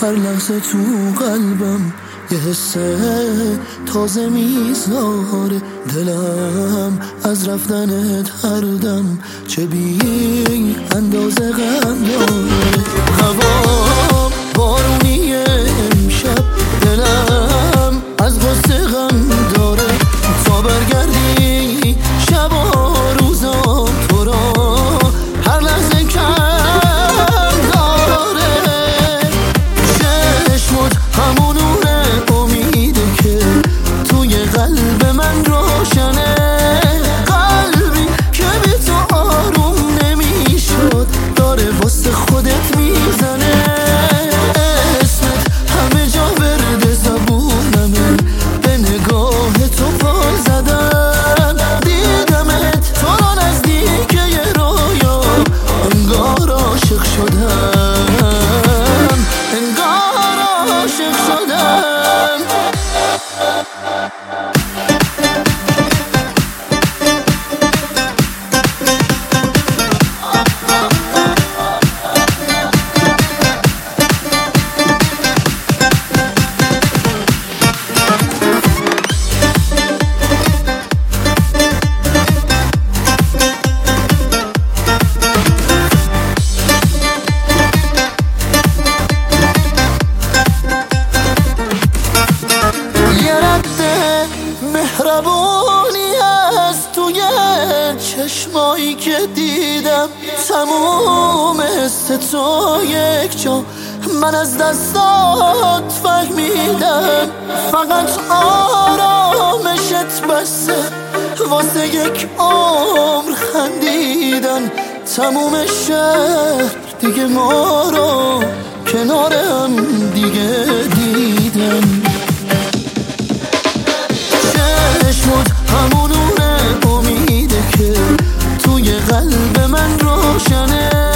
هر لحظه تو قلبم یه حس تازه میذاره. دلم از رفتنت هر دم چه بی اندازه غم داره. هوا بارونی امشب دلم از غصه غم داره. تا برگردی شب و روزا تو را هر لحظه کم داره. چشمت همون نور امیده که توی قلب من روشنه. قلبی که بی تو آروم نمیشد داره واسه خودت میزنه. اسمت همه جا ورد زبونمه، به نگاه تو پا زدن. دیدمت تو را نزدیک یه رویا، انگار عاشق شدم، انگار عاشق شدم. مهربونی هست توی چشمایی که دیدم، تموم حس تو یک جا من از دستات فهمیدم. فقط آرامشت بسه واسه یک عمر خندیدن. تموم شهر دیگه ما رو کنار هم دیگه دیدن. چشمت همون نور امیده که توی قلب من روشنه.